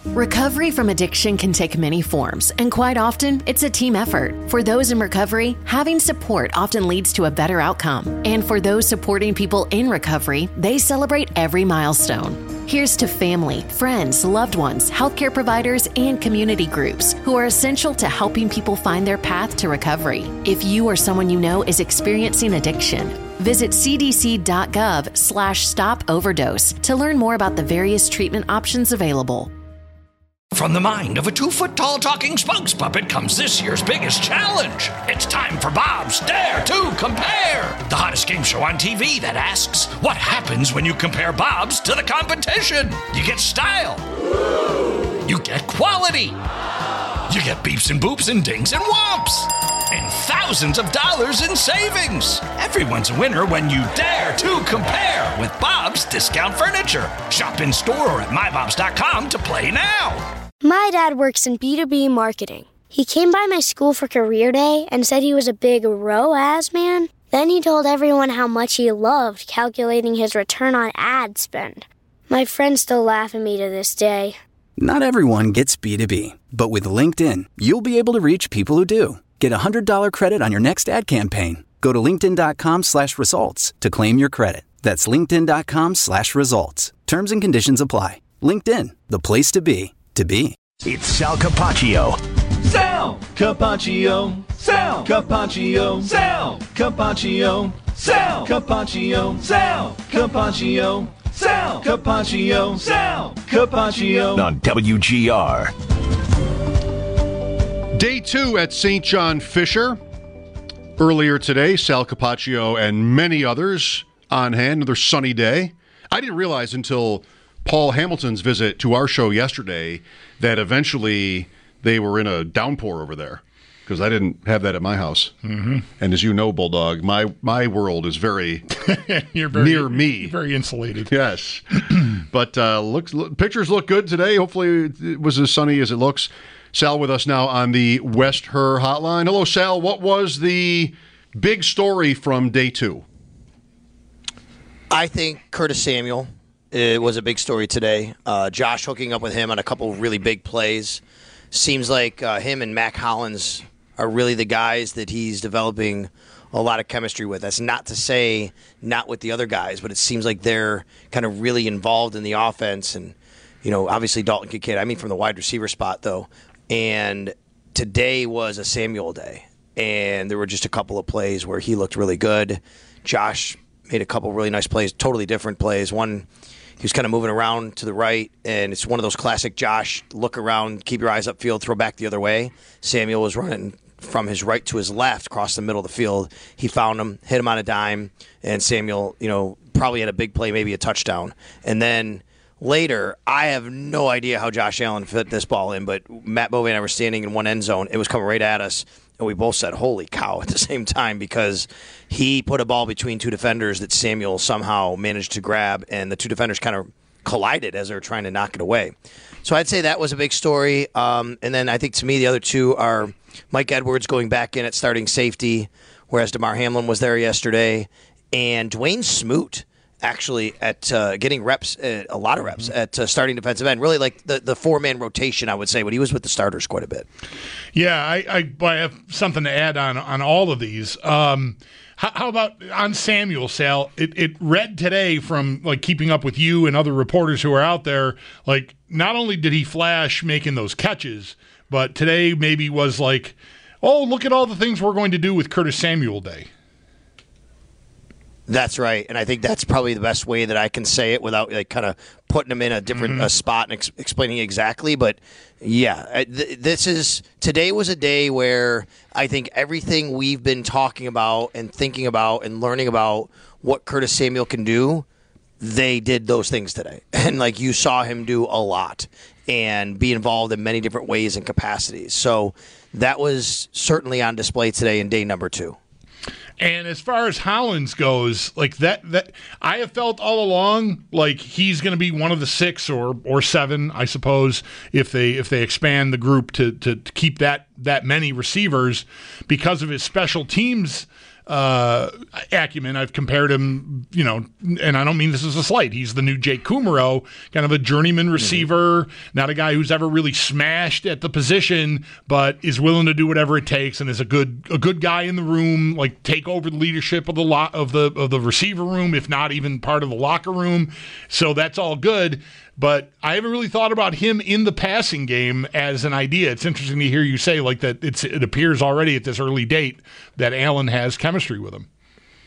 Recovery from addiction can take many forms, and quite often, it's a team effort. For those in recovery, having support often leads to a better outcome. And for those supporting people in recovery, they celebrate every milestone. Here's to family, friends, loved ones, healthcare providers, and community groups who are essential to helping people find their path to recovery. If you or someone you know is experiencing addiction, visit cdc.gov/stop-overdose to learn more about the various treatment options available. From the mind of a 2-foot-tall talking spokes puppet comes this year's biggest challenge. It's time for Bob's Dare to Compare, the hottest game show on TV that asks, what happens when you compare Bob's to the competition? You get style. You get quality. You get beeps and boops and dings and whomps. And thousands of dollars in savings. Everyone's a winner when you dare to compare with Bob's Discount Furniture. Shop in store or at mybobs.com to play now. My dad works in B2B marketing. He came by my school for career day and said he was a big ROAS man. Then he told everyone how much he loved calculating his return on ad spend. My friends still laugh at me to this day. Not everyone gets B2B, but with LinkedIn, you'll be able to reach people who do. Get a $100 credit on your next ad campaign. Go to linkedin.com/results to claim your credit. That's linkedin.com/results. Terms and conditions apply. LinkedIn, the place to be, to be. It's Sal Capaccio. Sal Capaccio. Sal Capaccio. Sal Capaccio. Sal Capaccio. Sal Capaccio. Sal Capaccio. Sal Capaccio. On WGR. Day 2 at St. John Fisher. Earlier today, Sal Capaccio and many others on hand. Another sunny day. I didn't realize until Paul Hamilton's visit to our show yesterday that eventually they were in a downpour over there, because I didn't have that at my house. Mm-hmm. And as you know, Bulldog, my world is very, near me. Very insulated. Yes. But pictures look good today. Hopefully it was as sunny as it looks. Sal with us now on the West Her hotline. Hello, Sal. What was the big story from day 2? I think Curtis Samuel was a big story today. Josh hooking up with him on a couple of really big plays. Seems like him and Mac Hollins are really the guys that he's developing a lot of chemistry with. That's not to say not with the other guys, but it seems like they're kind of really involved in the offense. And, you know, obviously Dalton Kincaid, I mean from the wide receiver spot, though. And today was a Samuel day. And there were just a couple of plays where he looked really good. Josh made a couple really nice plays, totally different plays. One, he was kind of moving around to the right, and it's one of those classic Josh, look around, keep your eyes upfield, throw back the other way. Samuel was running from his right to his left across the middle of the field. He found him, hit him on a dime, and Samuel, probably had a big play, maybe a touchdown. And then later, I have no idea how Josh Allen fit this ball in, but Matt Bovee and I were standing in one end zone. It was coming right at us, and we both said, holy cow, at the same time, because he put a ball between two defenders that Samuel somehow managed to grab, and the two defenders kind of collided as they were trying to knock it away. So I'd say that was a big story. And then I think, to me, the other two are Mike Edwards going back in at starting safety, whereas DeMar Hamlin was there yesterday, and Dwayne Smoot actually at getting reps, a lot of reps at starting defensive end. Really like the four-man rotation, I would say, but he was with the starters quite a bit. Yeah, I have something to add on all of these. How about on Samuel, Sal? It read today from like keeping up with you and other reporters who are out there, like not only did he flash making those catches, but today maybe was like, oh, look at all the things we're going to do with Curtis Samuel Day. That's right, and I think that's probably the best way that I can say it without like kind of putting him in a different spot and explaining exactly. But yeah, today was a day where I think everything we've been talking about and thinking about and learning about what Curtis Samuel can do, they did those things today, and like you saw him do a lot and be involved in many different ways and capacities. So that was certainly on display today in day number 2. And as far as Hollins goes, like that I have felt all along like he's going to be one of the 6 or 7, I suppose, if they expand the group to keep that many receivers because of his special teams acumen. I've compared him, and I don't mean this as a slight. He's the new Jake Kumerow, kind of a journeyman receiver, not a guy who's ever really smashed at the position, but is willing to do whatever it takes and is a good guy in the room, like take over the leadership of the receiver room, if not even part of the locker room. So that's all good. But I haven't really thought about him in the passing game as an idea. It's interesting to hear you say like that. It appears already at this early date that Allen has chemistry with him.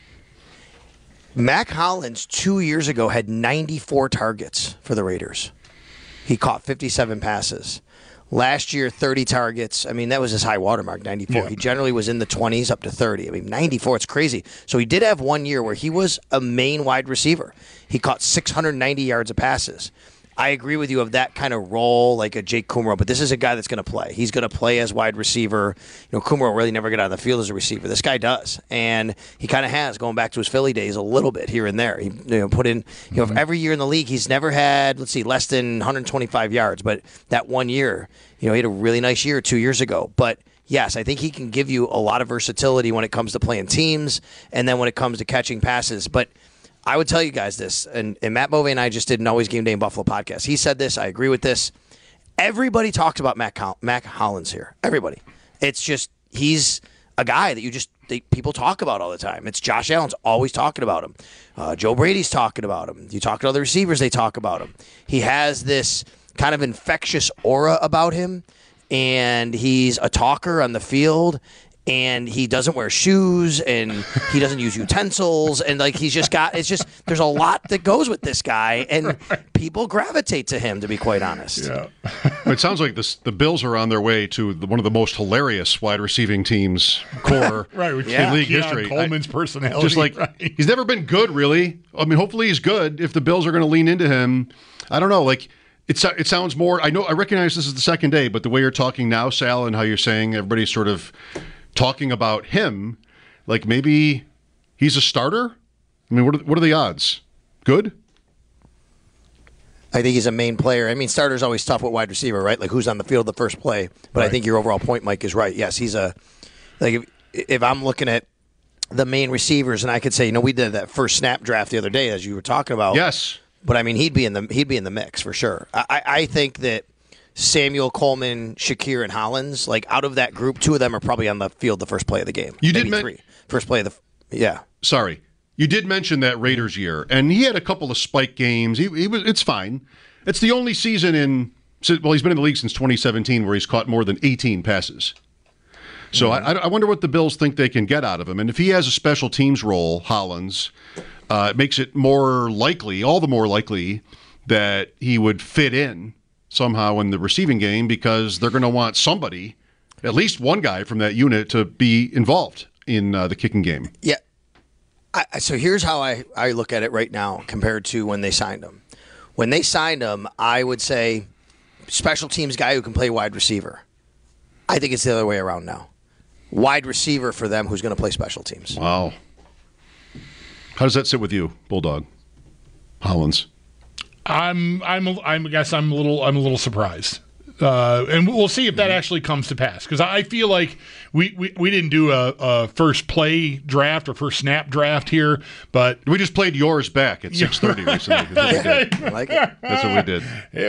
Mac Hollins 2 years ago had 94 targets for the Raiders. He caught 57 passes. Last year, 30 targets. I mean, that was his high watermark, 94. Yeah. He generally was in the 20s up to 30. I mean, 94, it's crazy. So he did have 1 year where he was a main wide receiver. He caught 690 yards of passes. I agree with you of that kind of role, like a Jake Kumerow, but this is a guy that's going to play. He's going to play as wide receiver. Kumerow really never got out of the field as a receiver. This guy does, and he kind of has, going back to his Philly days a little bit here and there. He put in, every year in the league, he's never had, less than 125 yards, but that 1 year, he had a really nice year 2 years ago. But yes, I think he can give you a lot of versatility when it comes to playing teams, and then when it comes to catching passes. But I would tell you guys this, and Matt Bove and I just did an Always Game Day in Buffalo podcast. He said this. I agree with this. Everybody talks about Mac Hollins here. Everybody. It's just he's a guy that people talk about all the time. It's Josh Allen's always talking about him. Joe Brady's talking about him. You talk to other receivers, they talk about him. He has this kind of infectious aura about him, and he's a talker on the field. And he doesn't wear shoes, and he doesn't use utensils, and there's a lot that goes with this guy, and people gravitate to him, to be quite honest. Yeah. It sounds like the Bills are on their way to one of the most hilarious wide receiving teams core right, with in league history. Coleman's personality. Just like he's never been good, really. I mean, hopefully he's good. If the Bills are going to lean into him, I don't know. Like it sounds more. I recognize this is the second day, but the way you're talking now, Sal, and how you're saying everybody's sort of talking about him, like maybe he's a starter? I mean, what are the odds? Good? I think he's a main player. I mean, starter's always tough with wide receiver, right? Like who's on the field the first play. But right. I think your overall point, Mike, is right. Yes, he's if I'm looking at the main receivers, and I could say, we did that first snap draft the other day, as you were talking about. Yes. But I mean, he'd be in the mix for sure. I think that Samuel, Coleman, Shakir, and Hollins, like out of that group, two of them are probably on the field the first play of the game. You did three. First play of the Sorry, you did mention that Raiders year, and he had a couple of spike games. It's fine. It's the only season he's been in the league since 2017 where he's caught more than 18 passes. So I wonder what the Bills think they can get out of him. And if he has a special teams role, Hollins, it makes it all the more likely that he would fit in somehow in the receiving game, because they're going to want somebody, at least one guy from that unit, to be involved in the kicking game. Yeah. So here's how I look at it right now compared to when they signed him. When they signed him, I would say special teams guy who can play wide receiver. I think it's the other way around now. Wide receiver for them who's going to play special teams. Wow. How does that sit with you, Bulldog? Hollins? I guess I'm a little surprised, and we'll see if that actually comes to pass. Because I feel like we didn't do a first play draft or first snap draft here, but we just played yours back at 6:30 recently. That's what we did. I like it. That's what we did.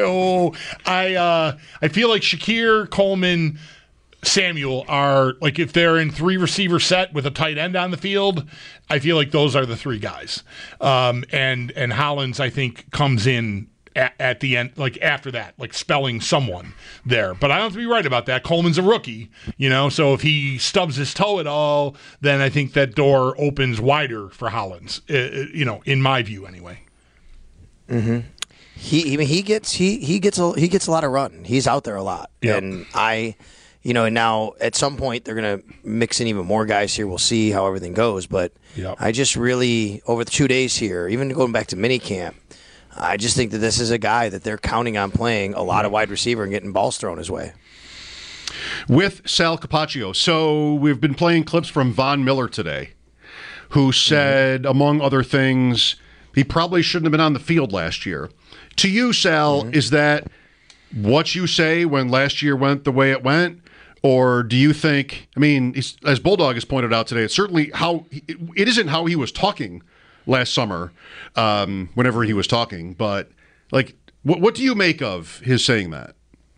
I feel like Shakir, Coleman, Samuel are, like, if they're in three receiver set with a tight end on the field, I feel like those are the three guys. And Hollins, I think, comes in at the end, like after that, like spelling someone there. But I don't have to be right about that. Coleman's a rookie, so if he stubs his toe at all, then I think that door opens wider for Hollins, in my view anyway. Mm-hmm. He gets a lot of run. He's out there a lot. Yep. And and now at some point they're going to mix in even more guys here. We'll see how everything goes. But yep. I just really, over the 2 days here, even going back to minicamp, I just think that this is a guy that they're counting on playing a lot of wide receiver and getting balls thrown his way. With Sal Capaccio. So we've been playing clips from Von Miller today, who said, among other things, he probably shouldn't have been on the field last year. To you, Sal, is that what you say when last year went the way it went? Or do you think, I mean, as Bulldog has pointed out today, it's certainly it isn't how he was talking last summer, whenever he was talking, but like, what do you make of his saying that?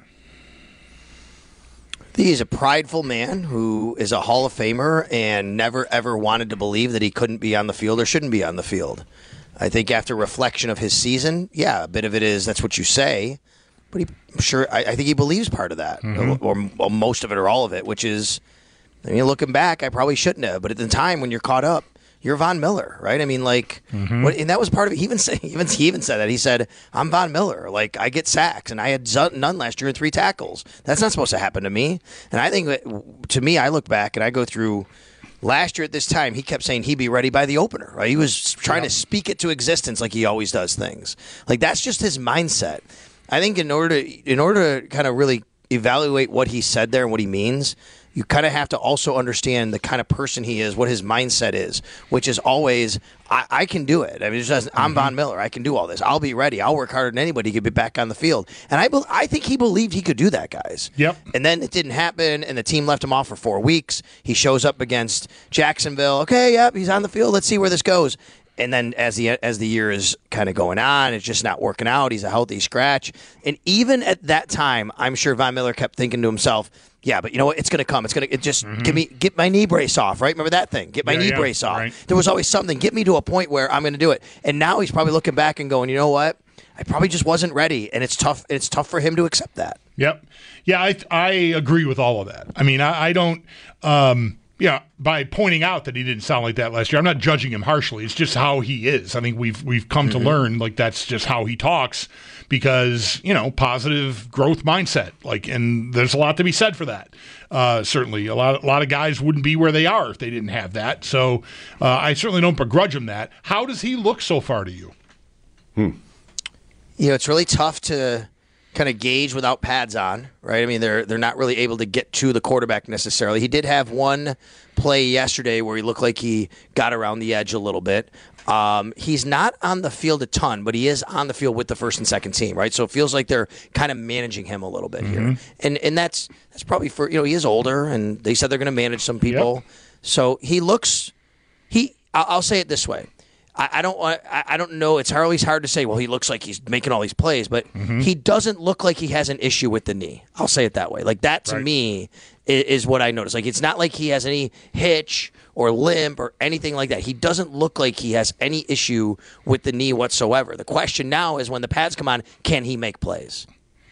He's a prideful man who is a Hall of Famer and never, ever wanted to believe that he couldn't be on the field or shouldn't be on the field. I think after reflection of his season, yeah, a bit of it is that's what you say, but I think he believes part of that, or most of it or all of it, which is, I mean, looking back, I probably shouldn't have, but at the time when you're caught up, you're Von Miller, right? I mean, like, and that was part of it. He even said that. He said, I'm Von Miller. Like, I get sacks, and I had none last year and 3 tackles. That's not supposed to happen to me. And I think that, to me, I look back and I go through last year at this time, he kept saying he'd be ready by the opener, right? He was trying to speak it to existence like he always does things. Like, that's just his mindset. I think in order to kind of really evaluate what he said there and what he means, you kind of have to also understand the kind of person he is, what his mindset is, which is always, I can do it. I mean, I'm Von Miller. I can do all this. I'll be ready. I'll work harder than anybody to be back on the field. And I think he believed he could do that, guys. Yep. And then it didn't happen, and the team left him off for 4 weeks. He shows up against Jacksonville. Okay, yep, he's on the field. Let's see where this goes. And then as the year is kind of going on, it's just not working out. He's a healthy scratch. And even at that time, I'm sure Von Miller kept thinking to himself, yeah, but you know what? It's going to come. Get my knee brace off, right? Remember that thing? Get my knee brace off. Right. There was always something. Get me to a point where I'm going to do it. And now he's probably looking back and going, you know what? I probably just wasn't ready. And it's tough. It's tough for him to accept that. Yep. Yeah, I agree with all of that. I mean, I don't. By pointing out that he didn't sound like that last year, I'm not judging him harshly. It's just how he is. I think we've come to learn like that's just how he talks because, positive growth mindset. Like, and there's a lot to be said for that. Certainly, a lot of guys wouldn't be where they are if they didn't have that. So I certainly don't begrudge him that. How does he look so far to you? It's really tough to kind of gauge without pads on, right? I mean, they're not really able to get to the quarterback necessarily. He did have one play yesterday where he looked like he got around the edge a little bit. He's not on the field a ton, but he is on the field with the first and second team, right? So it feels like they're kind of managing him a little bit here. And that's probably for, he is older, and they said they're going to manage some people. Yep. So he looks, I'll say it this way. I don't know. It's always hard to say, well, he looks like he's making all these plays, but he doesn't look like he has an issue with the knee. I'll say it that way. Like, that to me is what I notice. Like, it's not like he has any hitch or limp or anything like that. He doesn't look like he has any issue with the knee whatsoever. The question now is when the pads come on, can he make plays?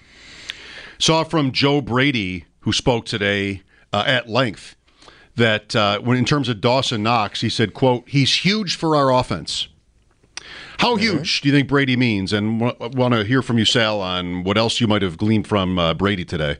Saw from Joe Brady, who spoke today at length, that when in terms of Dawson Knox, he said, quote, he's huge for our offense. How huge do you think Brady means? And want to hear from you, Sal, on what else you might have gleaned from Brady today.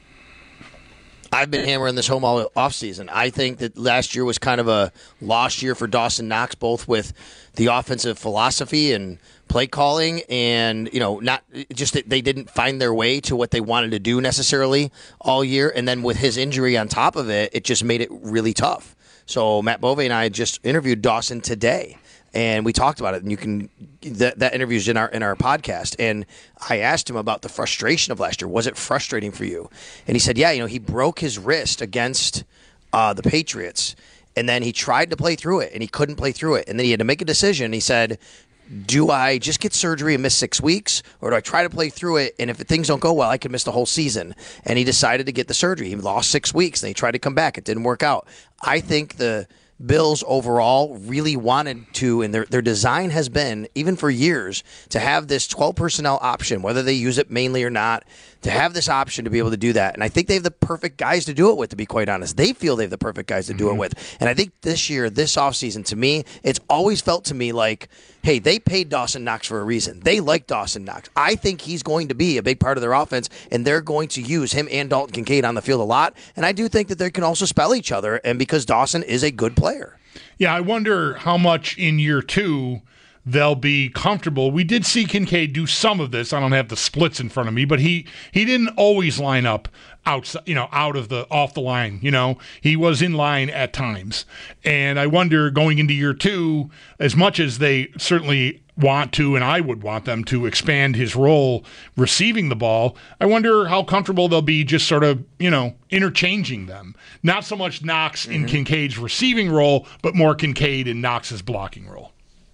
I've been hammering this home all offseason. I think that last year was kind of a lost year for Dawson Knox, both with the offensive philosophy and play calling, and not just that they didn't find their way to what they wanted to do necessarily all year. And then with his injury on top of it, it just made it really tough. So Matt Bove and I just interviewed Dawson today, and we talked about it. And you can that interview's in our podcast. And I asked him about the frustration of last year. Was it frustrating for you? And he said, yeah. He broke his wrist against the Patriots, and then he tried to play through it, and he couldn't play through it. And then he had to make a decision. He said, do I just get surgery and miss 6 weeks, or do I try to play through it, and if things don't go well, I could miss the whole season? And he decided to get the surgery. He lost 6 weeks, and he tried to come back. It didn't work out. I think the Bills overall really wanted to, and their design has been, even for years, to have this 12 personnel option, whether they use it mainly or not, to have this option to be able to do that. And I think they have the perfect guys to do it with, to be quite honest. They feel they have the perfect guys to do it with. And I think this year, this offseason, to me, it's always felt to me like, hey, they paid Dawson Knox for a reason. They like Dawson Knox. I think he's going to be a big part of their offense, and they're going to use him and Dalton Kincaid on the field a lot. And I do think that they can also spell each other, and because Dawson is a good player. Yeah, I wonder how much in year 2 they'll be comfortable. We did see Kincaid do some of this. I don't have the splits in front of me, but he didn't always line up outside, off the line. He was in line at times. And I wonder, going into year 2, as much as they certainly want to, and I would want them to expand his role receiving the ball, I wonder how comfortable they'll be just sort of, interchanging them. Not so much Knox in Kincaid's receiving role, but more Kincaid in Knox's blocking role.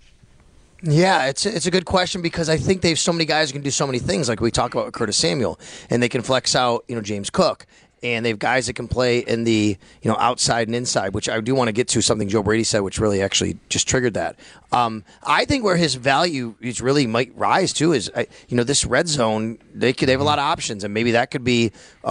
Yeah, it's a good question, because I think they have so many guys who can do so many things, like we talk about with Curtis Samuel, and they can flex out, James Cook. And they have guys that can play in the outside and inside, which I do want to get to, something Joe Brady said, which really actually just triggered that. I think where his value is really might rise to is, this red zone, they have a lot of options, and maybe that could be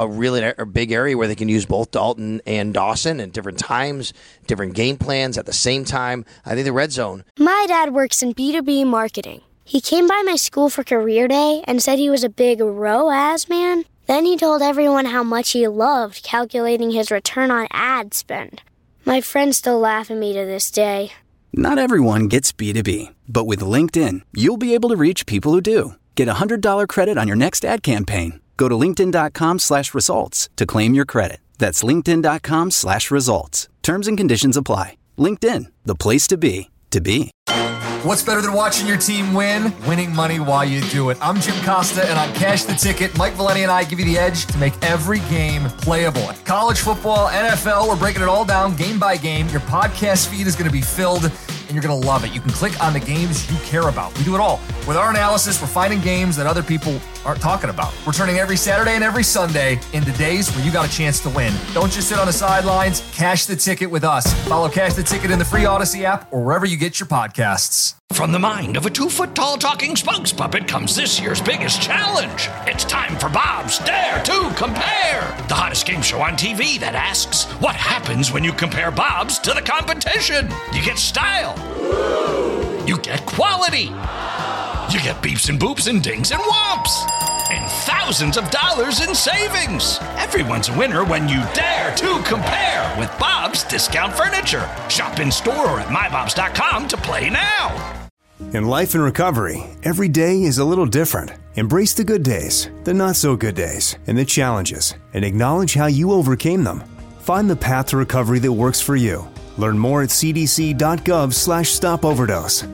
a big area where they can use both Dalton and Dawson at different times, different game plans at the same time. I think the red zone. My dad works in B2B marketing. He came by my school for career day and said he was a big ROAS man. Then he told everyone how much he loved calculating his return on ad spend. My friends still laugh at me to this day. Not everyone gets B2B, but with LinkedIn, you'll be able to reach people who do. Get a $100 credit on your next ad campaign. Go to linkedin.com/results to claim your credit. That's linkedin.com/results. Terms and conditions apply. LinkedIn, the place to be, to be. What's better than watching your team win? Winning money while you do it. I'm Jim Costa, and on Cash the Ticket, Mike Valenti and I give you the edge to make every game playable. College football, NFL, we're breaking it all down game by game. Your podcast feed is going to be filled, and you're going to love it. You can click on the games you care about. We do it all. With our analysis, we're finding games that other people aren't talking about. We're turning every Saturday and every Sunday into days where you got a chance to win. Don't just sit on the sidelines. Cash the Ticket with us. Follow Cash the Ticket in the free Odyssey app or wherever you get your podcasts. From the mind of a 2-foot-tall talking spokes puppet comes this year's biggest challenge. It's time for Bob's Dare to Compare, the hottest game show on TV that asks, what happens when you compare Bob's to the competition? You get style. You get quality. You get beeps and boops and dings and whomps. And thousands of dollars in savings. Everyone's a winner when you dare to compare with Bob's Discount Furniture. Shop in store or at mybobs.com to play now. In life and recovery, every day is a little different. Embrace the good days, the not so good days, and the challenges, and acknowledge how you overcame them. Find the path to recovery that works for you. Learn more at cdc.gov/stopoverdose.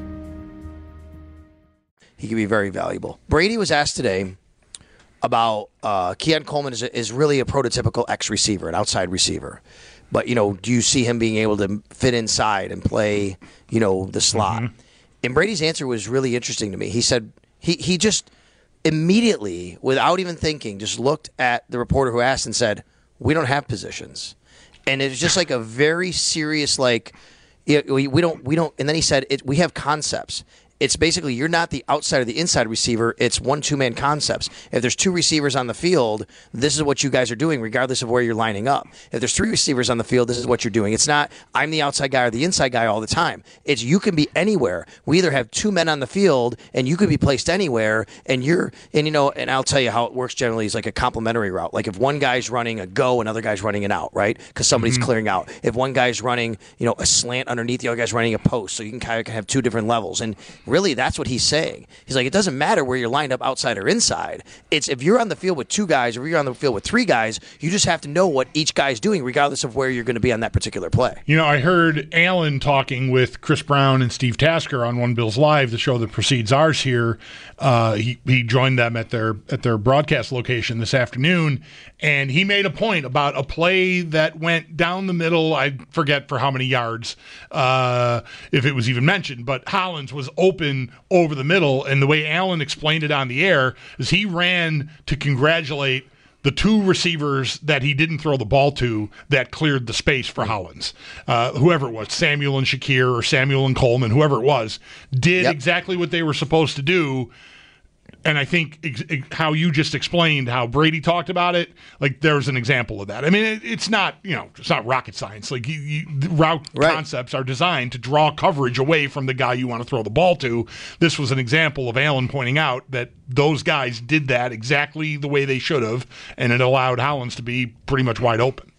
He can be very valuable. Brady was asked today about Keon Coleman is really a prototypical X-receiver, an outside receiver. But, do you see him being able to fit inside and play, the slot? Mm-hmm. And Brady's answer was really interesting to me. He said he just immediately, without even thinking, just looked at the reporter who asked and said, we don't have positions. And it was just like a very serious, we don't. And then he said, we have concepts. It's basically you're not the outside or the inside receiver. It's 1-2-man concepts. If there's 2 receivers on the field, this is what you guys are doing regardless of where you're lining up. If there's 3 receivers on the field, this is what you're doing. It's not I'm the outside guy or the inside guy all the time. It's you can be anywhere. We either have 2 men on the field and you could be placed anywhere and and I'll tell you how it works generally is like a complementary route. Like if one guy's running a go, another guy's running an out, right? Because somebody's clearing out. If one guy's running, a slant underneath, the other guy's running a post. So you can kind of have 2 different levels. And really, that's what he's saying. He's like, it doesn't matter where you're lined up outside or inside. It's if you're on the field with 2 guys or if you're on the field with 3 guys, you just have to know what each guy's doing regardless of where you're going to be on that particular play. I heard Alan talking with Chris Brown and Steve Tasker on One Bills Live, the show that precedes ours here. He joined them at their broadcast location this afternoon, and he made a point about a play that went down the middle. I forget for how many yards, if it was even mentioned, but Hollins was open over the middle, and the way Allen explained it on the air is he ran to congratulate the 2 receivers that he didn't throw the ball to that cleared the space for Hollins. Whoever it was, Samuel and Shakir or Samuel and Coleman, whoever it was, did exactly what they were supposed to do. And I think how you just explained how Brady talked about it, like there's an example of that. I mean, it's not it's not rocket science. Like route concepts are designed to draw coverage away from the guy you want to throw the ball to. This was an example of Allen pointing out that those guys did that exactly the way they should have, and it allowed Hollins to be pretty much wide open.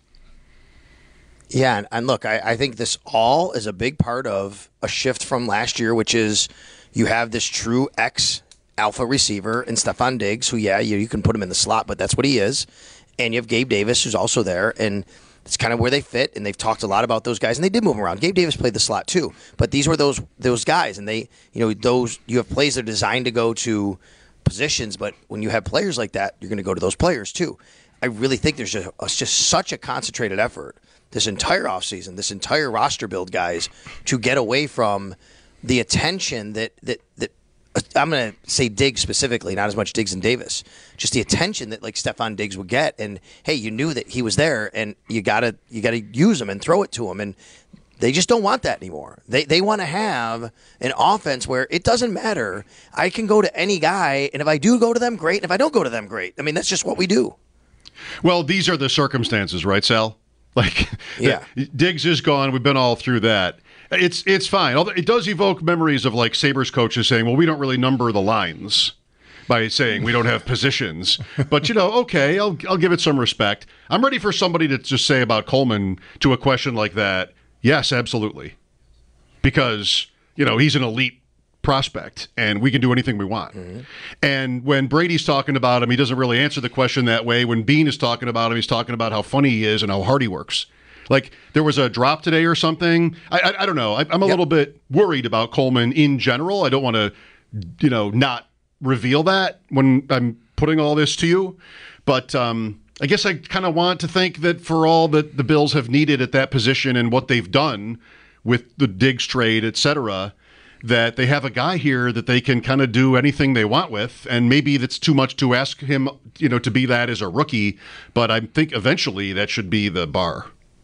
Yeah, and look, I think this all is a big part of a shift from last year, which is You have this true ex-alpha receiver in Stephon Diggs, who, you can put him in the slot, but that's what he is. And you have Gabe Davis, who's also there, and it's kind of where they fit, and they've talked a lot about those guys, and they did move them around. Gabe Davis played the slot too, but these were those guys, and they, you have plays that are designed to go to positions, but when you have players like that, you're going to go to those players too. I really think there's just such a concentrated effort this entire offseason, this entire roster build, guys, to get away from the attention that I'm going to say Diggs specifically, not as much Diggs and Davis, just the attention that like Stephon Diggs would get. And hey, you knew that he was there, and you gotta use him and throw it to him. And they just don't want that anymore. They want to have an offense where it doesn't matter. I can go to any guy, and if I do go to them, great. And if I don't go to them, great. I mean, that's just what we do. Well, these are the circumstances, right, Sal? Like, yeah, Diggs is gone. We've been all through that. It's fine. Although it does evoke memories of like Sabres coaches saying, well, we don't really number the lines by saying we don't have positions. But, okay, I'll give it some respect. I'm ready for somebody to just say about Coleman to a question like that, yes, absolutely. Because, he's an elite prospect, and we can do anything we want. Mm-hmm. And when Brady's talking about him, he doesn't really answer the question that way. When Bean is talking about him, he's talking about how funny he is and how hard he works. Like, there was a drop today or something. I don't know. I'm a little bit worried about Coleman in general. I don't want to, not reveal that when I'm putting all this to you. But I guess I kind of want to think that for all that the Bills have needed at that position and what they've done with the Diggs trade, et cetera, that they have a guy here that they can kind of do anything they want with. And maybe that's too much to ask him, to be that as a rookie. But I think eventually that should be the bar.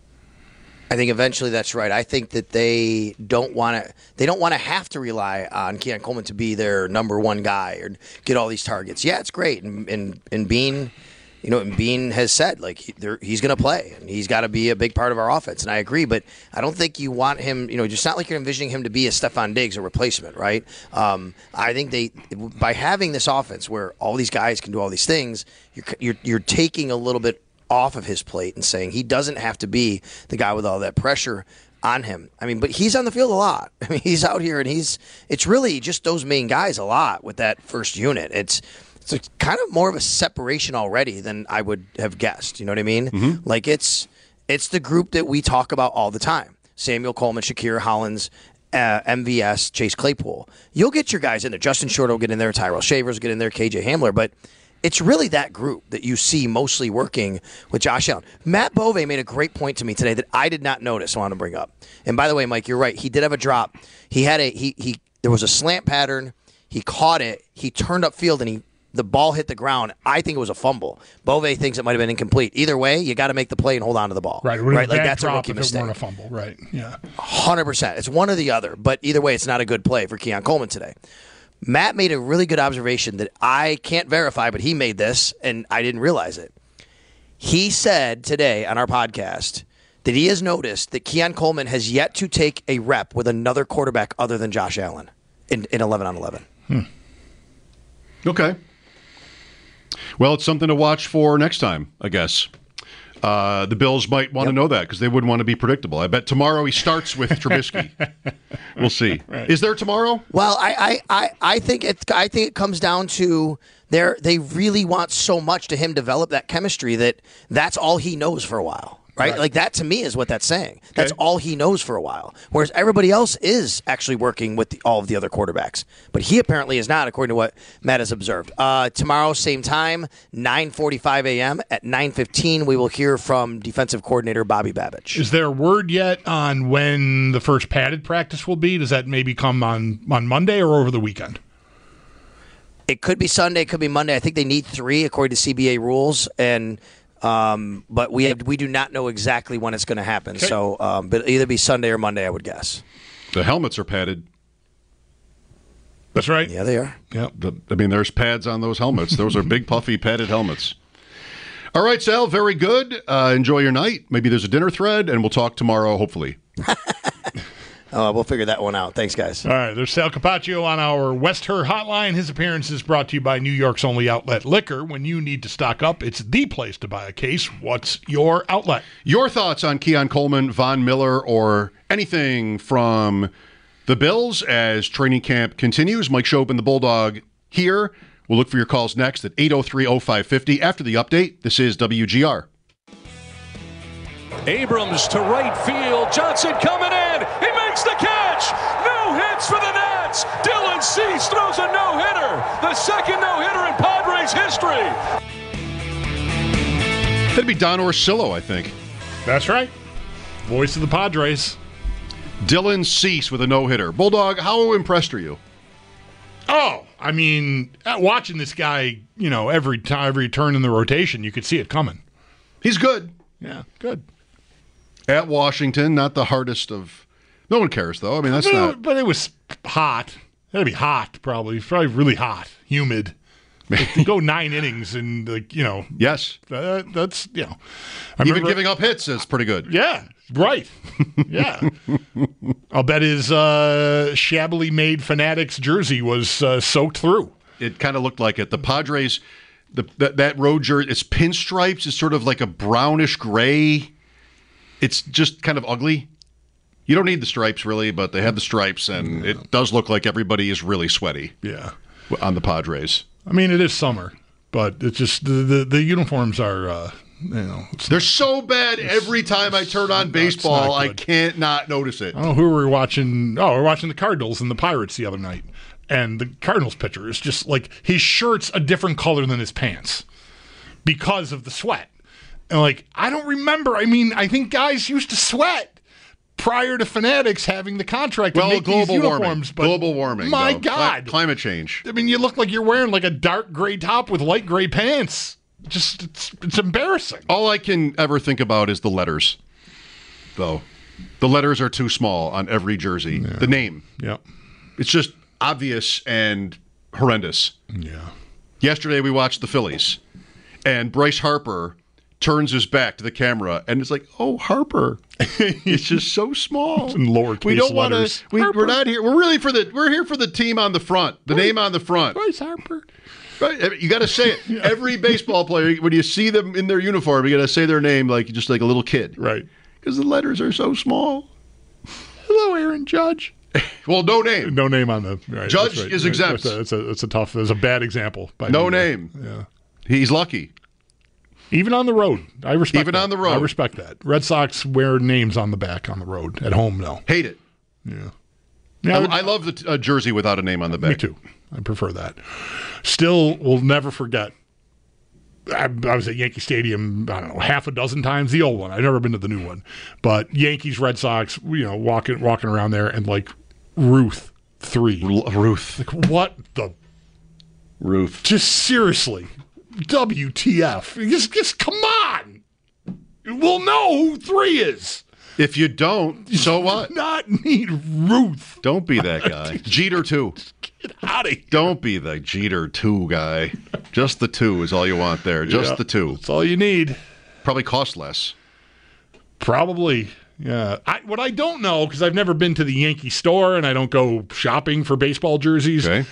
I think eventually that's right. I think that they don't want to have to rely on Keon Coleman to be their number one guy or get all these targets. Yeah, it's great. And Bean, and Bean has said like he's going to play and he's got to be a big part of our offense. And I agree, but I don't think you want him. Just not like you're envisioning him to be a Stephon Diggs, a replacement, right? I think by having this offense where all these guys can do all these things, you're taking a little bit off of his plate and saying he doesn't have to be the guy with all that pressure on him. I mean, but he's on the field a lot. I mean, he's out here and it's really just those main guys a lot with that first unit. It's kind of more of a separation already than I would have guessed. You know what I mean? Mm-hmm. Like it's the group that we talk about all the time. Samuel Coleman, Shakir Hollins, MVS, Chase Claypool. You'll get your guys in there. Justin Short will get in there. Tyrell Shavers will get in there. KJ Hamler. But it's really that group that you see mostly working with Josh Allen. Matt Bove made a great point to me today that I did not notice. I want to bring up. And by the way, Mike, you're right. He did have a drop. He had there was a slant pattern. He caught it. He turned upfield and the ball hit the ground. I think it was a fumble. Bove thinks it might have been incomplete. Either way, you got to make the play and hold on to the ball. Right. Like that's a rookie mistake. It weren't a fumble. Right. Yeah. 100%. It's one or the other. But either way, it's not a good play for Keon Coleman today. Matt made a really good observation that I can't verify, but he made this, and I didn't realize it. He said today on our podcast that he has noticed that Keon Coleman has yet to take a rep with another quarterback other than Josh Allen in 11-on-11. Okay. Well, it's something to watch for next time, I guess. The Bills might want to know that because they wouldn't want to be predictable. I bet tomorrow he starts with Trubisky. We'll see. Right. Is there tomorrow? Well, I think it comes down to they really want so much to him develop that chemistry that's all he knows for a while. Right? Like that to me is what that's saying. Okay. That's all he knows for a while. Whereas everybody else is actually working with all of the other quarterbacks. But he apparently is not, according to what Matt has observed. Tomorrow, same time, 9:45 a.m. At 9:15, we will hear from defensive coordinator Bobby Babich. Is there word yet on when the first padded practice will be? Does that maybe come on Monday or over the weekend? It could be Sunday. It could be Monday. I think they need 3 according to CBA rules. And but we do not know exactly when it's going to happen. Okay. So, but it'll either be Sunday or Monday, I would guess. The helmets are padded. That's right. Yeah, they are. Yeah. There's pads on those helmets. Those are big, puffy, padded helmets. All right, Sal, very good. Enjoy your night. Maybe there's a dinner thread, and we'll talk tomorrow, hopefully. We'll figure that one out. Thanks, guys. All right, there's Sal Capaccio on our West Her hotline. His appearance is brought to you by New York's only outlet liquor. When you need to stock up, it's the place to buy a case. What's your outlet? Your thoughts on Keon Coleman, Von Miller, or anything from the Bills as training camp continues. Mike Schopp and the Bulldog here. We'll look for your calls next at 803-0550. After the update, this is WGR. Abrams to right field. Johnson coming in. He makes the catch. No hits for the Nats. Dylan Cease throws a no-hitter. The second no-hitter in Padres history. That'd be Don Orsillo, I think. That's right. Voice of the Padres. Dylan Cease with a no-hitter. Bulldog, how impressed are you? Oh, I mean, watching this guy, every turn in the rotation, you could see it coming. He's good. Yeah, good. At Washington, not the hardest of... No one cares, though. I mean, that's not... But it was hot. That'd be hot, probably. Probably really hot. Humid. To go 9 innings and, Yes. That's, Even giving up hits is pretty good. Yeah, right. Yeah. I'll bet his shabbily made Fanatics jersey was soaked through. It kind of looked like it. The Padres, that road jersey, it's pinstripes. It's sort of like a brownish gray. It's just kind of ugly. You don't need the stripes, really, but they have the stripes, and it does look like everybody is really sweaty. Yeah. On the Padres. I mean, it is summer, but it's just the uniforms are, they're so bad every time I turn on baseball, I can't not notice it. I don't know who we were watching. Oh, we were watching the Cardinals and the Pirates the other night. And the Cardinals pitcher is just like, his shirt's a different color than his pants because of the sweat. And I don't remember. I mean, I think guys used to sweat prior to Fanatics having the contract to make these uniforms. But global warming. My God. Climate change. I mean, you look like you're wearing a dark gray top with light gray pants. Just, it's embarrassing. All I can ever think about is the letters, though. The letters are too small on every jersey. Yeah. The name. Yeah. It's just obvious and horrendous. Yeah. Yesterday we watched the Phillies, and Bryce Harper turns his back to the camera, and it's like, oh, Harper. It's just so small. It's in lowercase we don't letters. We're not here. We're here for the team on the front, the name on the front. Bryce Harper. Right, you got to say it. Yeah. Every baseball player, when you see them in their uniform, you got to say their name like a little kid. Right. Because the letters are so small. Hello, Aaron Judge. Well, no name. No name on the... Right, Judge right. is exempt. It's a bad example. No name. Yeah. He's lucky. Even on the road. I respect Even that. on the road. I respect that. Red Sox wear names on the back on the road. At home, no. Hate it. Yeah. I love the jersey without a name on the back. Me too. I prefer that. Still, will never forget. I was at Yankee Stadium, I don't know, half a dozen times. The old one. I've never been to the new one. But Yankees, Red Sox, walking around there, and Ruth 3. Ruth. What the? Ruth. Just seriously. WTF. Just come on. We'll know who 3 is. If you don't, so what? Not need Ruth. Don't be that guy. Jeter 2. Get out of here. Don't be the Jeter 2 guy. Just the 2 is all you want there. Just the 2. That's all you need. Probably cost less. Probably. Yeah. What I don't know, because I've never been to the Yankee store and I don't go shopping for baseball jerseys. Okay.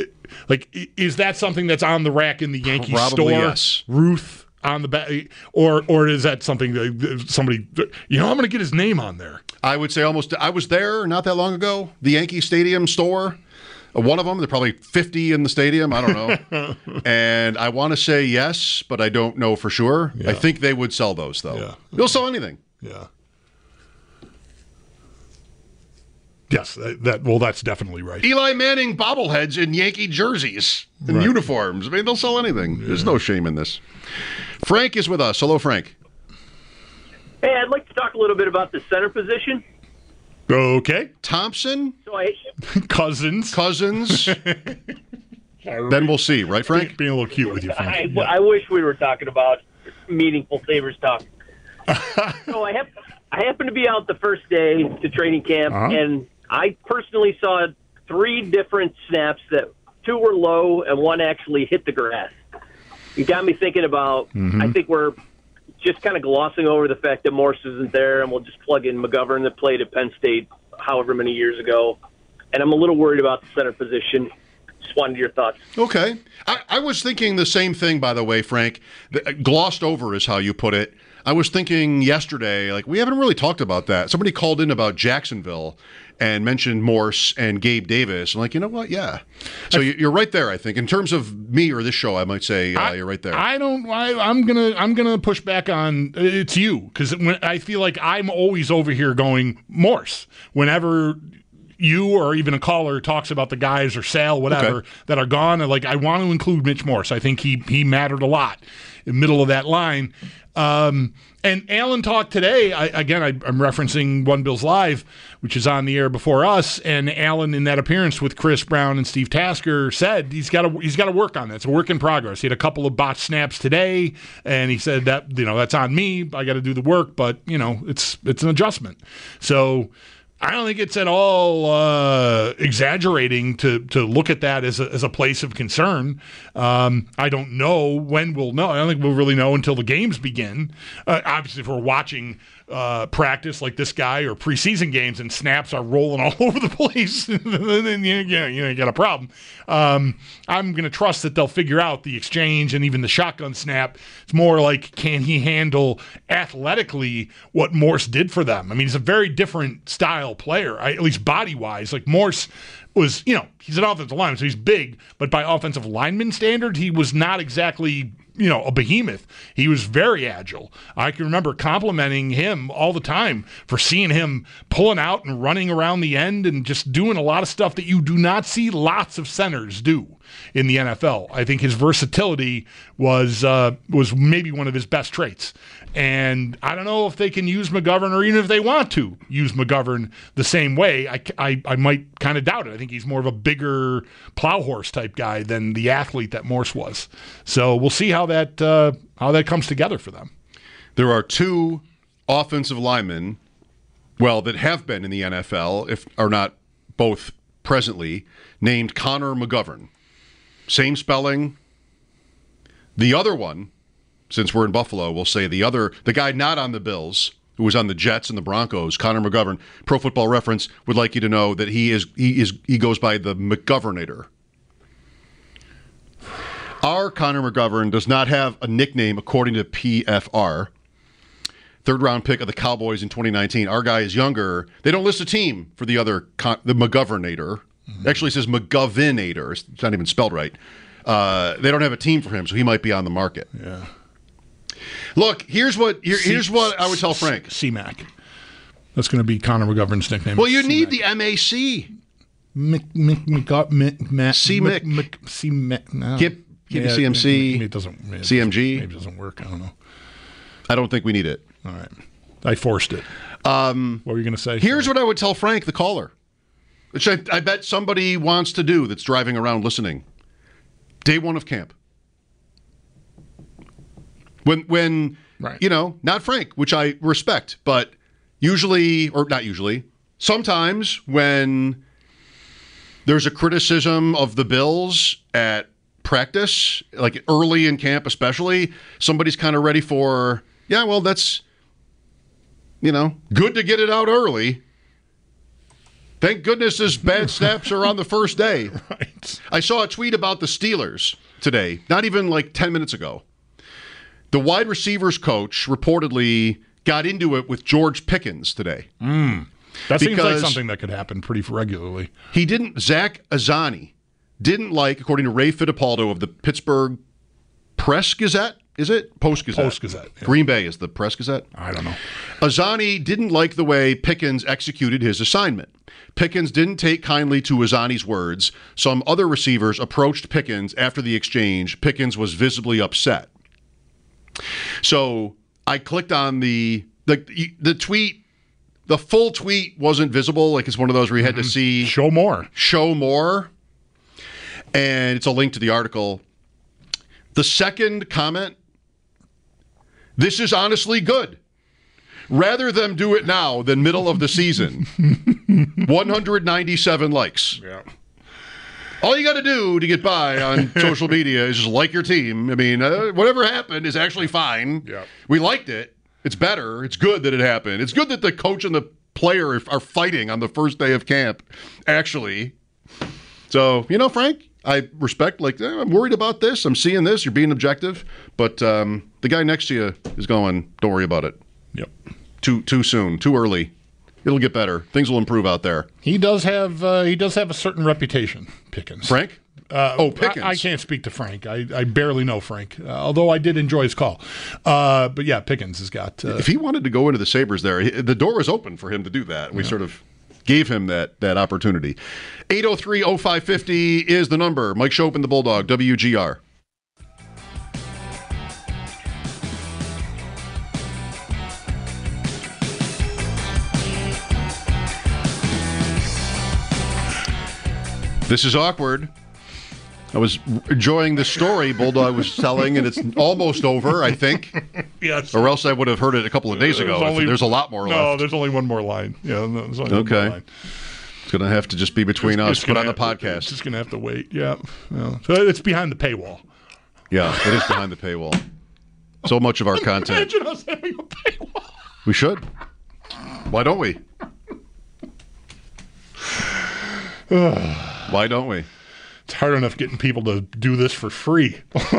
Is that something that's on the rack in the Yankee Probably store? Yes. Ruth on the back, or is that something that somebody? I'm going to get his name on there. I would say almost. I was there not that long ago. The Yankee Stadium store. One of them. There are probably 50 in the stadium. I don't know. And I want to say yes, but I don't know for sure. Yeah. I think they would sell those though. Yeah. They'll sell anything. Yeah. Yes, that's definitely right. Eli Manning bobbleheads in Yankee jerseys and uniforms. I mean, they'll sell anything. Yeah. There's no shame in this. Frank is with us. Hello, Frank. Hey, I'd like to talk a little bit about the center position. Okay. Thompson? Cousins. Then we'll see, right, Frank? Being a little cute with you, Frank. I wish we were talking about meaningful Sabres talk. So I happened to be out the first day to training camp, and I personally saw 3 different snaps that 2 were low and 1 actually hit the grass. You got me thinking about, I think we're just kind of glossing over the fact that Morse isn't there, and we'll just plug in McGovern that played at Penn State however many years ago. And I'm a little worried about the center position. Just wanted your thoughts. Okay. I was thinking the same thing, by the way, Frank. Glossed over is how you put it. I was thinking yesterday, like, we haven't really talked about that. Somebody called in about Jacksonville and mentioned Morse and Gabe Davis. I'm like, you know what? Yeah. So you're right there, I think. In terms of me or this show, I might say you're right there. I'm gonna push back on it's you, because I feel like I'm always over here going Morse whenever you or even a caller talks about the guys or Sal, whatever, that are gone. And like, I want to include Mitch Morse. I think he mattered a lot in the middle of that line. And Alan talked today, I'm referencing One Bills Live, which is on the air before us, and Alan, in that appearance with Chris Brown and Steve Tasker, said he's got to work on that. It's a work in progress. He had a couple of botched snaps today, and he said that, that's on me. I got to do the work, but, it's an adjustment. So I don't think it's at all exaggerating to look at that as a place of concern. I don't know when we'll know. I don't think we'll really know until the games begin. Obviously, if we're watching practice like this guy or preseason games and snaps are rolling all over the place, then you got a problem. I'm going to trust that they'll figure out the exchange and even the shotgun snap. It's more like, can he handle athletically what Morse did for them? I mean, he's a very different style player, at least body-wise. Like Morse was, he's an offensive lineman, so he's big, but by offensive lineman standards, he was not exactly a behemoth. He was very agile. I can remember complimenting him all the time for seeing him pulling out and running around the end and just doing a lot of stuff that you do not see lots of centers do in the NFL. I think his versatility was maybe one of his best traits. And I don't know if they can use McGovern, or even if they want to use McGovern the same way. I might kind of doubt it. I think he's more of a bigger plow horse type guy than the athlete that Morse was. So we'll see how that comes together for them. There are two offensive linemen, that have been in the NFL, if are not both presently, named Connor McGovern. Same spelling. The other one, since we're in Buffalo, we'll say the guy not on the Bills, who was on the Jets and the Broncos, Connor McGovern. Pro Football Reference would like you to know that he goes by the McGovernator. Our Connor McGovern does not have a nickname according to PFR. Third-round pick of the Cowboys in 2019. Our guy is younger. They don't list a team for the McGovernator. Mm-hmm. Actually, it says McGovinator. It's not even spelled right. They don't have a team for him, so he might be on the market. Yeah. Look, here's what I would tell Frank. C-Mac. That's going to be Connor McGovern's nickname. Well, you need the MAC. C-Mac. No. Give me CMC. It doesn't. CMG. Maybe it doesn't work. I don't know. I don't think we need it. All right. I forced it. What were you going to say? Here's what I would tell Frank, the caller, which I bet somebody wants to do that's driving around listening. Day one of camp. When right. Not Frank, which I respect, but usually, or not usually, sometimes when there's a criticism of the Bills at practice, like early in camp especially, somebody's kind of ready for, that's, good to get it out early. Thank goodness his bad snaps are on the first day. Right. I saw a tweet about the Steelers today, not even like 10 minutes ago. The wide receivers coach reportedly got into it with George Pickens today. That seems like something that could happen pretty regularly. Zach Azzanni didn't like, according to Ray Fittipaldo of the Pittsburgh Press Gazette, is it? Post-Gazette. Post-Gazette. Yeah. Green Bay is the Press Gazette? I don't know. Azzanni didn't like the way Pickens executed his assignment. Pickens didn't take kindly to Azzanni's words. Some other receivers approached Pickens after the exchange. Pickens was visibly upset. So I clicked on the tweet. The full tweet wasn't visible. Like, it's one of those where you had to see show more. And it's a link to the article. The second comment, this is honestly good. Rather them do it now than middle of the season. 197 likes. Yeah. All you got to do to get by on social media is just like your team. I mean, whatever happened is actually fine. Yeah. We liked it. It's better. It's good that it happened. It's good that the coach and the player are fighting on the first day of camp, actually. So, Frank, I respect, I'm worried about this. I'm seeing this. You're being objective. But the guy next to you is going, don't worry about it. Yep. Too soon. Too early. It'll get better. Things will improve out there. He does have a certain reputation, Pickens. Frank? Pickens. I can't speak to Frank. I barely know Frank, although I did enjoy his call. But yeah, Pickens has got... if he wanted to go into the Sabres there, the door was open for him to do that. We sort of gave him that opportunity. 803-0550 is the number. Mike Schopp and the Bulldog, WGR. This is awkward. I was enjoying the story Bulldog was telling, and it's almost over, I think. Yes. Or else I would have heard it a couple of days ago. There's a lot more left. No, there's only one more line. Yeah, there's only one more line. It's going to have to just be between us. Put on the podcast. It's just going to have to wait. Yeah. So it's behind the paywall. Yeah, it is behind the paywall. So much of our content. Imagine us having a paywall. We should. Why don't we? Why don't we? It's hard enough getting people to do this for free.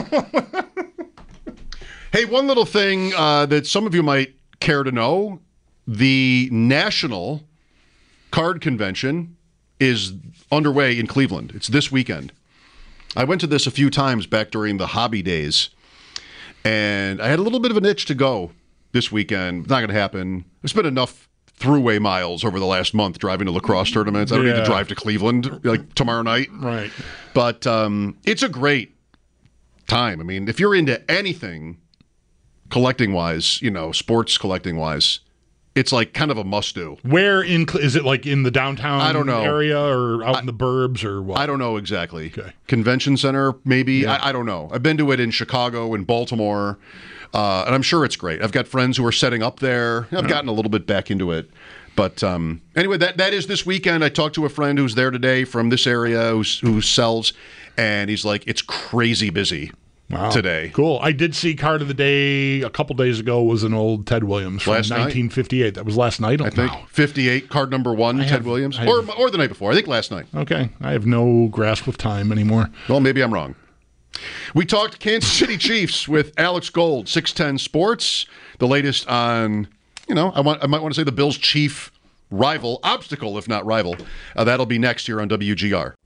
Hey, one little thing that some of you might care to know. The National Card Convention is underway in Cleveland. It's this weekend. I went to this a few times back during the hobby days, and I had a little bit of an itch to go this weekend. It's not going to happen. There's been enough throughway miles over the last month driving to lacrosse tournaments. I don't need to drive to Cleveland tomorrow night. Right. But it's a great time. I mean, if you're into anything collecting-wise, sports collecting-wise, it's kind of a must-do. Where is it in the downtown I don't know. area or out in the burbs or what? I don't know exactly. Okay. Convention center, maybe. Yeah. I don't know. I've been to it in Chicago and Baltimore. And I'm sure it's great. I've got friends who are setting up there. I've gotten a little bit back into it. But anyway, that is this weekend. I talked to a friend who's there today from this area who sells, and he's like, it's crazy busy today. Cool. I did see Card of the Day a couple days ago was an old Ted Williams from 1958. That was last night? I think. 58, card number 1, Ted Williams. Or the night before. I think last night. Okay. I have no grasp of time anymore. Well, maybe I'm wrong. We talked Kansas City Chiefs with Alex Gold, 610 Sports. The latest on, I might want to say the Bills' chief obstacle, if not rival. That'll be next here on WGR.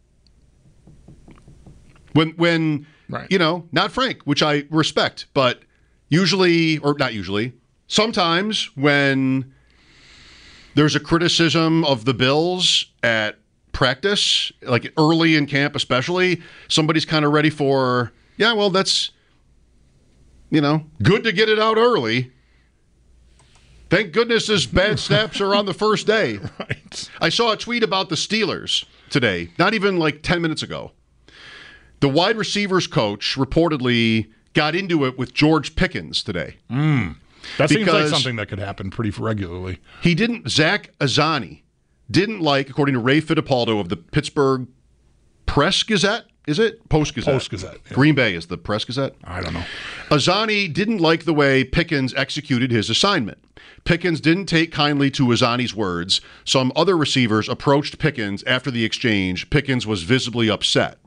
When right. Not Frank, which I respect, but sometimes when there's a criticism of the Bills at practice, like early in camp especially, somebody's kind of ready for, that's, good to get it out early. Thank goodness his bad snaps are on the first day. Right. I saw a tweet about the Steelers today, not even 10 minutes ago. The wide receivers coach reportedly got into it with George Pickens today. That seems like something that could happen pretty regularly. Zach Azzanni didn't like, according to Ray Fittipaldo of the Pittsburgh Press-Gazette, is it? Post-Gazette. Post-Gazette. Yeah. Green Bay is the Press-Gazette? I don't know. Azzanni didn't like the way Pickens executed his assignment. Pickens didn't take kindly to Azzanni's words. Some other receivers approached Pickens after the exchange. Pickens was visibly upset.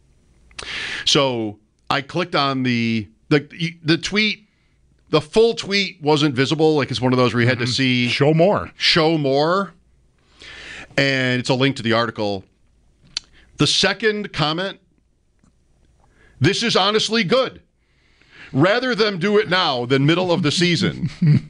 So I clicked on the tweet. The full tweet wasn't visible. It's one of those where you had to see... Show more. And it's a link to the article. The second comment, this is honestly good. Rather them do it now than middle of the season.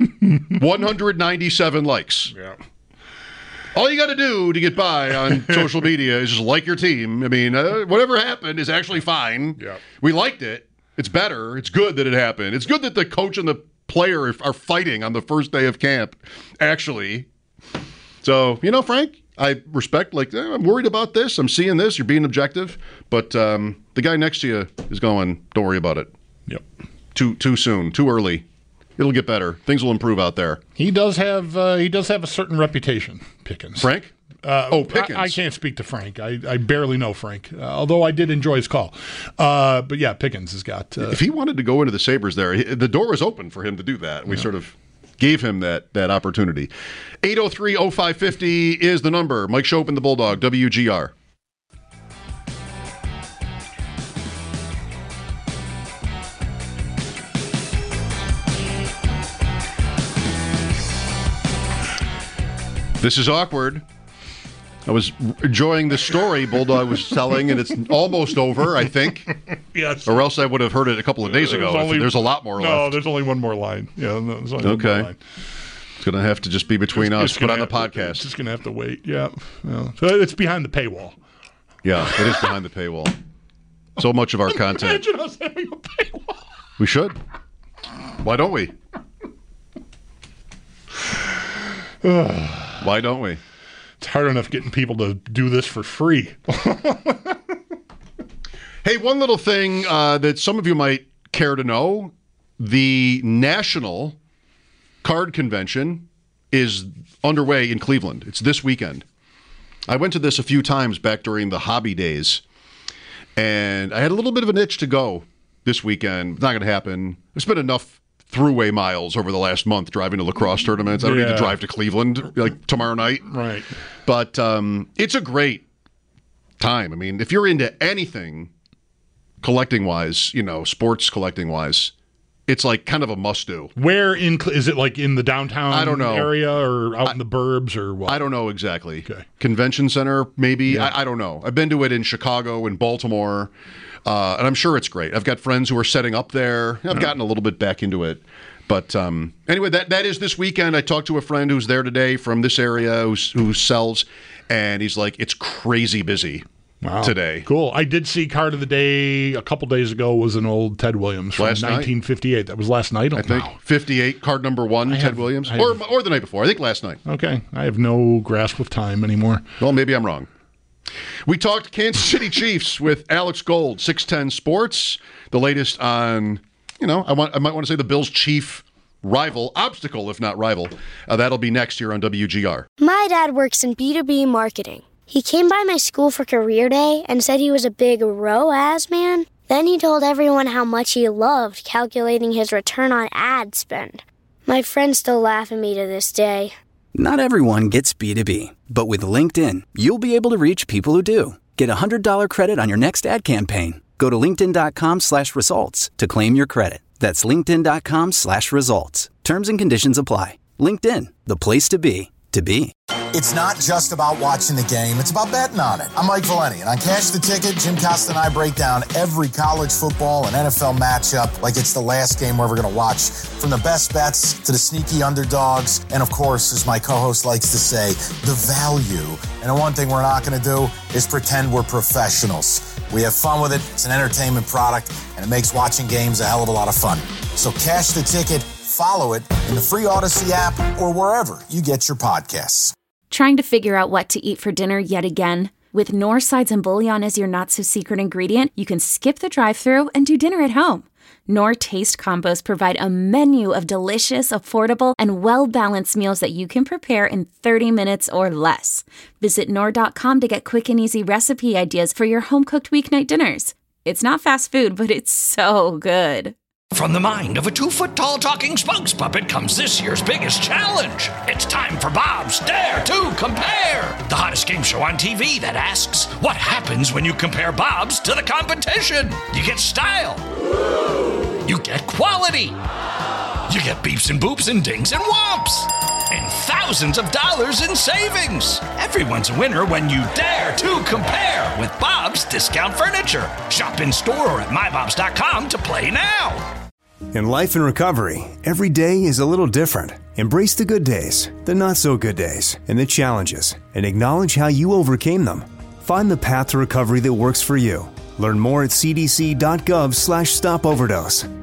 197 likes. Yeah. All you got to do to get by on social media is just like your team. I mean, whatever happened is actually fine. Yeah. We liked it. It's better. It's good that it happened. It's good that the coach and the player are fighting on the first day of camp, actually. So, Frank, I respect, I'm worried about this. I'm seeing this. You're being objective. But the guy next to you is going, don't worry about it. Yep. Too soon. Too early. It'll get better. Things will improve out there. He does have a certain reputation, Pickens. Frank? Pickens. I can't speak to Frank. I barely know Frank, although I did enjoy his call. But yeah, Pickens has got... if he wanted to go into the Sabres there, the door was open for him to do that. We sort of gave him that opportunity. 803-0550 is the number. Mike Schopp and the Bulldog, WGR. This is awkward. I was enjoying the story Bulldog was telling, and it's almost over, I think. Yes. Or else I would have heard it a couple of days ago. There's a lot more left. No, there's only one more line. Yeah, there's only one more line. It's going to have to just be between us, but on the podcast. It's just going to have to wait, yeah. So it's behind the paywall. Yeah, it is behind the paywall. So much of our content. Imagine us having a paywall. We should. Why don't we? Why don't we? It's hard enough getting people to do this for free. Hey, one little thing that some of you might care to know. The National Card Convention is underway in Cleveland. It's this weekend. I went to this a few times back during the hobby days, and I had a little bit of an itch to go this weekend. It's not going to happen. There's been enough throughway miles over the last month driving to lacrosse tournaments. I don't need to drive to Cleveland like tomorrow night. Right. But it's a great time. I mean, if you're into anything collecting-wise, sports collecting-wise, it's like kind of a must-do. Where is it, like in the downtown I don't know. area or out in the burbs or what? I don't know exactly. Okay. Convention center, maybe. Yeah. I don't know. I've been to it in Chicago and Baltimore, and I'm sure it's great. I've got friends who are setting up there. I've gotten a little bit back into it. But anyway, that is this weekend. I talked to a friend who's there today from this area who sells, and he's like, it's crazy busy. Wow. Today. Cool. I did see card of the day a couple days ago was an old Ted Williams from 1958. That was last night? I think. 58, card number 1, Ted Williams. Or the night before. I think last night. Okay. I have no grasp of time anymore. Well, maybe I'm wrong. We talked Kansas City Chiefs with Alex Gold, 610 Sports. The latest on, I might want to say the Bills' chief obstacle, if not rival. That'll be next year on WGR. My dad works in B2B marketing. He came by my school for career day and said he was a big ROAS man. Then he told everyone how much he loved calculating his return on ad spend. My friends still laugh at me to this day. Not everyone gets B2B, but with LinkedIn, you'll be able to reach people who do. Get a $100 credit on your next ad campaign. Go to linkedin.com/results to claim your credit. That's linkedin.com/results. Terms and conditions apply. LinkedIn, the place to be. It's not just about watching the game, it's about betting on it. I'm Mike Valeni, and on Cash the Ticket, Jim Costa and I break down every college football and NFL matchup like it's the last game we're ever going to watch. From the best bets to the sneaky underdogs, and of course, as my co-host likes to say, the value. And the one thing we're not going to do is pretend we're professionals. We have fun with it, it's an entertainment product, and it makes watching games a hell of a lot of fun. So Cash the Ticket, follow it in the free Odyssey app or wherever you get your podcasts. Trying to figure out what to eat for dinner yet again? With Knorr sides and bouillon as your not-so-secret ingredient, you can skip the drive-thru and do dinner at home. Knorr Taste Combos provide a menu of delicious, affordable, and well-balanced meals that you can prepare in 30 minutes or less. Visit Knorr.com to get quick and easy recipe ideas for your home-cooked weeknight dinners. It's not fast food, but it's so good. From the mind of a 2-foot-tall talking spokes puppet comes this year's biggest challenge. It's time for Bob's Dare to Compare, the hottest game show on TV that asks, what happens when you compare Bob's to the competition? You get style. You get quality. You get beeps and boops and dings and whomps. And thousands of dollars in savings. Everyone's a winner when you dare to compare with Bob's Discount Furniture. Shop in store or at mybobs.com to play now. In life and recovery, every day is a little different. Embrace the good days, the not so good days, and the challenges, and acknowledge how you overcame them. Find the path to recovery that works for you. Learn more at cdc.gov/stopoverdose.